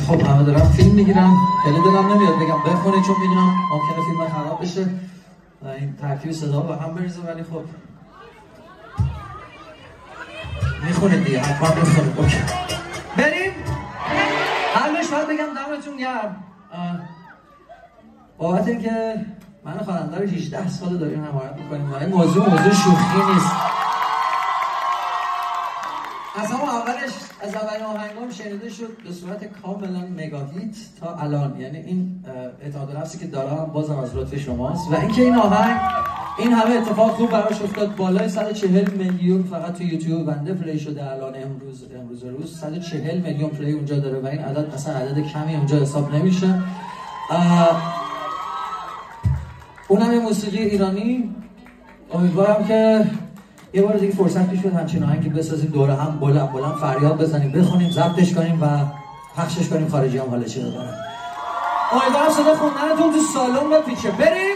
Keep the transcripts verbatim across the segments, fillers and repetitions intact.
خب همه دارم فیلم میگیرم، خیلی دلم نمیاد بگم بخونید چون میدونم ممکنه فیلم خراب بشه و این ترکیب صدا به هم بریزه، ولی خب میخونید دیگه، حتما میخونید. اوکی بریم. قبلش باید بگم دمتون گرم بابت اینکه من خواننده رو هجده سال داریم حمایت میکنیم و این موضوع موضوع شوخی نیست. از همون اولش از اولین آهنگام شنیده شد به صورت کاملا مگاهیت تا الان، یعنی این اعتماد به نفسی که دارم بازم از لطف شماست و اینکه این آهنگ این همه اتفاق خوب براش افتاد. بالای صد و چهل میلیون فقط تو یوتیوب بنده پلی شده الان، امروز امروز روز صد و چهل میلیون پلی اونجا داره و این عدد اصلا عدد کمی اونجا حساب نمیشه. اونم یه موسیقی ایرانی. امیدوارم که یه بار دیگه فرصت پیش بیاد همچین آهنگی بسازیم، دوره هم بلند بلند فریاد بزنیم، بخونیم، ضبطش کنیم و پخشش کنیم، خارجی هم حالش رو ببرن. امیدوارم صدا خوندنتون تو سالن بپیچه. بریم.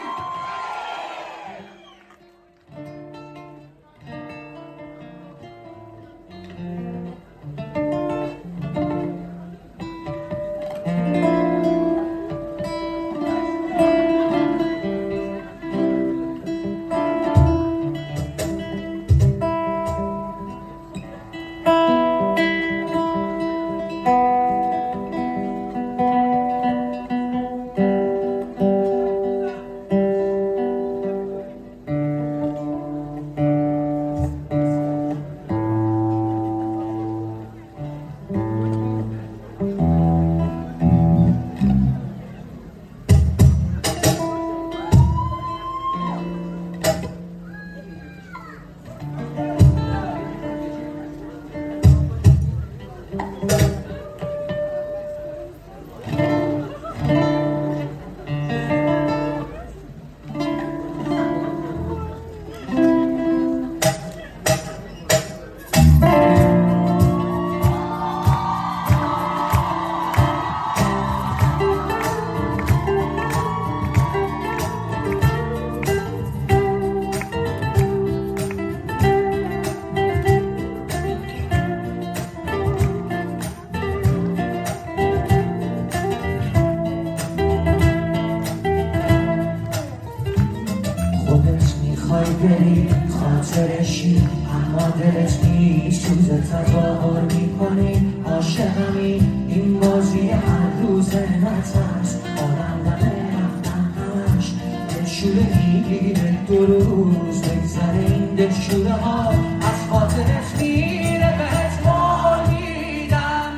خاطرشی اما دلت نیست، روزت تظاهر میکنی عاشقمی، این بازی هر روز نترس، آدم دمه رفتن همش دلشوره میگیره، دو روز بگذره این دلشوره ها از خاطرت میره، بهت مال میدم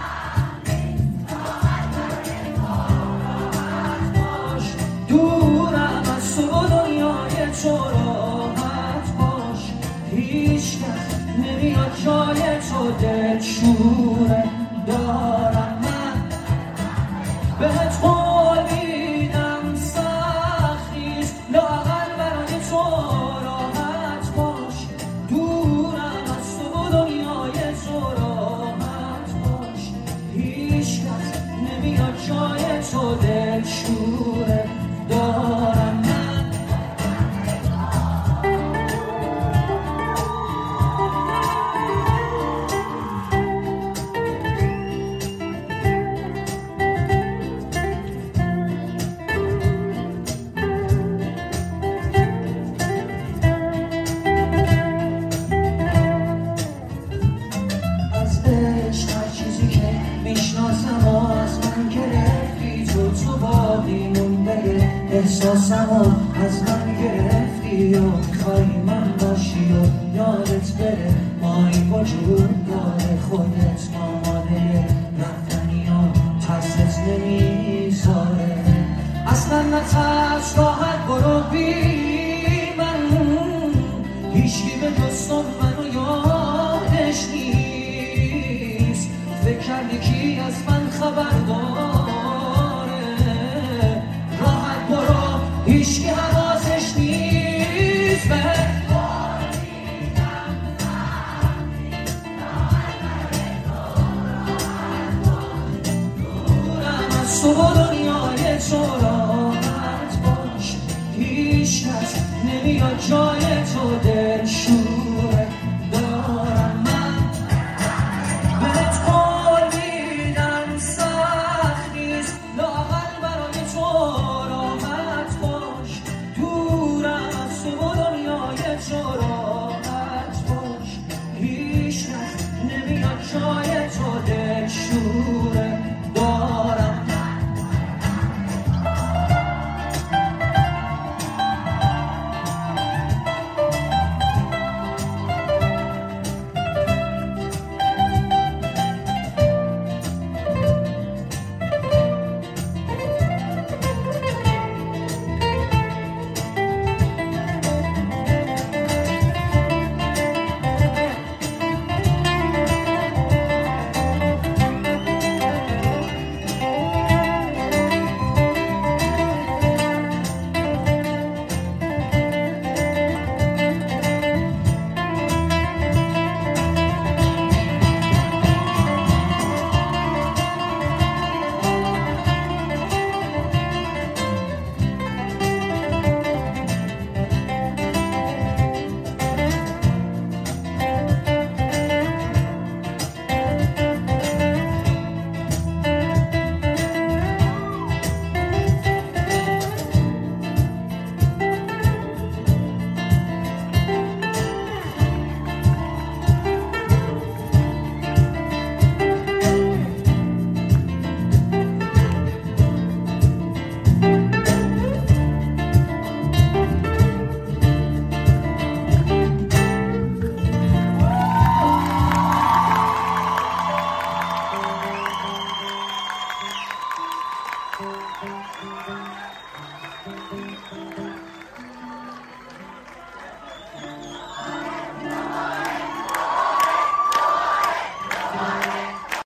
باش، دورم از تو و دنیای تو راحت باش، هیچ کس نمیاد جای تو، دلشوره دارم من، بهت قول میدم سخت نیست، لااقل برای تو راحت باش، دورم از تو و دنیای تو راحت باش، هیچ کس نمیاد جای تو، دلشوره دارم من. احساسمو از من گرفتی و میخوای من باشی و یادت بره، ما این وجود داره، خودت مامانه رفتنی و ترست نمیذاره، اصلا نترس، راحت برو بی من، هیچکی به جز تو منو یادش نیست، فکر کردی کی از من خبر داره، هیچکی حواسش نیست، به دورم از تو و دنیای تو راحت باش، هیچ کس نمیاد جای تو، دلشوره دارم من، بهت قول میدم سر تو